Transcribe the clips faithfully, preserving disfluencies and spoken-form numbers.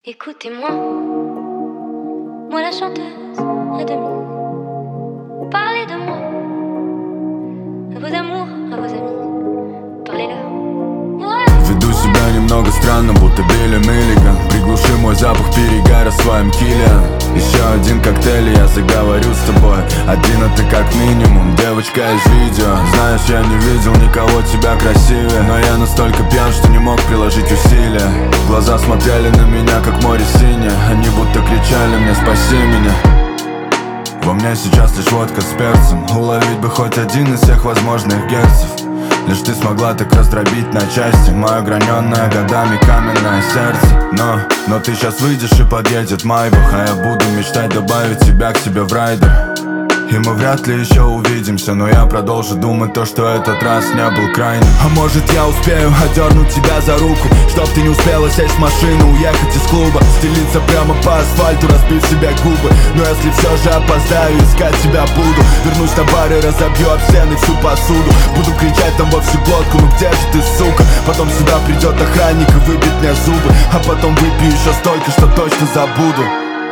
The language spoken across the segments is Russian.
Écoutez-moi, moi la chanteuse à demi. Parlez de moi, à vos amours, à vos amis. Parlez-leur. Веду себя немного странно, будто Билли Миллиган. Приглуши мой запах перегара своим киллиан. Еще один коктейль, и я заговорю с тобой. Один это как минимум, девочка из видео. Знаешь, я не видел никого тебя красивее, но я настолько пьян, что не мог приложить усилия. Глаза смотрели на меня, как море синее. Они будто кричали мне: спаси меня. Во мне сейчас лишь водка с перцем. Уловить бы хоть один из всех возможных герцев. Лишь ты смогла так раздробить на части мое граненное годами каменное сердце. Но, но ты сейчас выйдешь и подъедет Майбах, а я буду мечтать добавить тебя к себе в райдер. И мы вряд ли еще увидимся, но я продолжу думать то, что этот раз не был крайним. А может я успею одернуть тебя за руку, чтоб ты не успела сесть в машину, уехать из клуба, стелиться прямо по асфальту, разбив себе губы. Но если все же опоздаю, искать тебя буду. Вернусь на бар и разобью об стены всю посуду. Буду кричать там во всю глотку: ну где же ты, сука? Потом сюда придет охранник и выбьет мне зубы. А потом выпью еще столько, что точно забуду.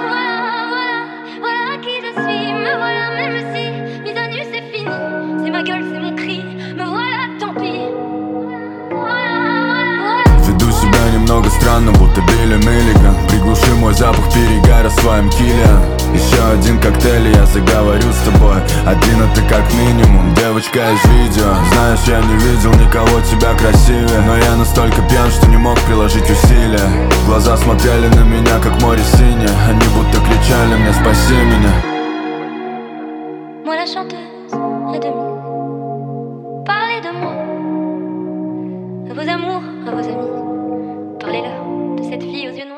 Веду себя немного странно, будто Билли Миллиган. Приглуши мой запах перегара своим киллиан. Еще один коктейль, и я заговорю с тобой. Один это как минимум, девочка из видео. Знаешь, я не видел никого тебя красивее, но я настолько пьян, что не мог приложить усилия. Глаза смотрели на меня, как море синее. Они будто кричали мне: спаси меня. Moi la chanteuse à demi. Parlez de moi, à vos amours, à vos amis. Parlez-leur de cette fille aux yeux